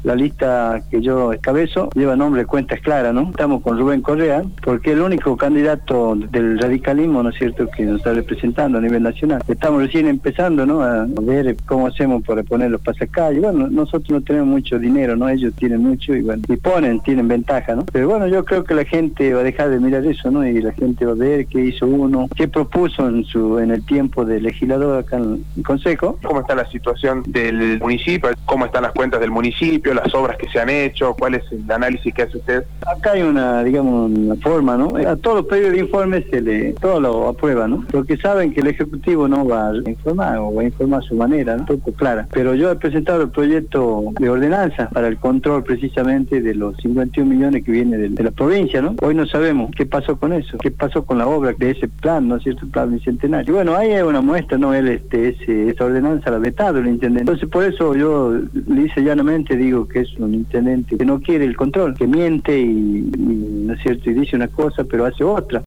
La lista que yo encabezo lleva nombre de Cuentas Claras, ¿no? Estamos con Rubén Correa, porque es el único candidato del radicalismo, ¿no es cierto?, que nos está representando a nivel nacional. Estamos recién empezando, ¿no?, a ver cómo hacemos para poner los pasacalles. Bueno, nosotros no tenemos mucho dinero, ¿no? Ellos tienen mucho y bueno, tienen ventaja, ¿no? Pero bueno, yo creo que la gente va a dejar de mirar eso, ¿no? Y la gente va a ver qué hizo uno, qué propuso en el tiempo de legislador acá en el Consejo. ¿Cómo está la situación del municipio? ¿Cómo están las cuentas del municipio? ¿Las obras que se han hecho? ¿Cuál es el análisis que hace usted? Acá hay una forma, ¿no? A todos los pedidos de informes todo lo aprueba, ¿no? Porque saben que el Ejecutivo no va a informar o va a informar a su manera, ¿no? Un poco clara. Pero yo he presentado el proyecto de ordenanza para el control precisamente de los 51 millones que viene de la provincia, ¿no? Hoy no sabemos qué pasó con eso, qué pasó con la obra de ese plan, ¿no es cierto?, el plan bicentenario. Y bueno, ahí hay una muestra, ¿no? Esa ordenanza la ha vetado el intendente. Entonces por eso yo lisa y llanamente digo que es un intendente que no quiere el control, que miente y ¿no es cierto?, y dice una cosa pero hace otra.